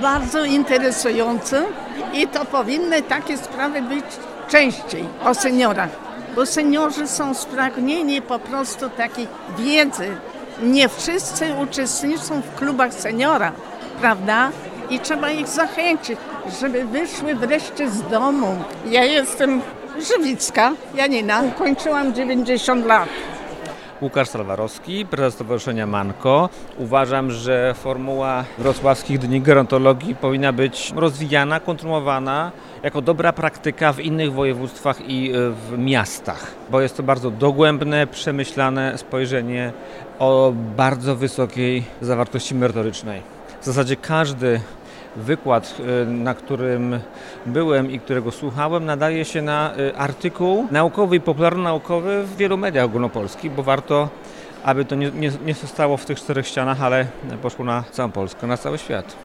bardzo interesujący i to powinny takie sprawy być częściej o seniorach, bo seniorzy są spragnieni po prostu takiej wiedzy. Nie wszyscy uczestniczą w klubach seniora, prawda? I trzeba ich zachęcić, żeby wyszły wreszcie z domu. Ja jestem Żywicka, Janina, ukończyłam 90 lat. Łukasz Salwarowski, prezes Stowarzyszenia Manko. Uważam, że formuła wrocławskich dni gerontologii powinna być rozwijana, kontynuowana jako dobra praktyka w innych województwach i w miastach, bo jest to bardzo dogłębne, przemyślane spojrzenie o bardzo wysokiej zawartości merytorycznej. W zasadzie każdy wykład, na którym byłem i którego słuchałem, nadaje się na artykuł naukowy i popularno-naukowy w wielu mediach ogólnopolskich, bo warto, aby to nie zostało w tych czterech ścianach, ale poszło na całą Polskę, na cały świat.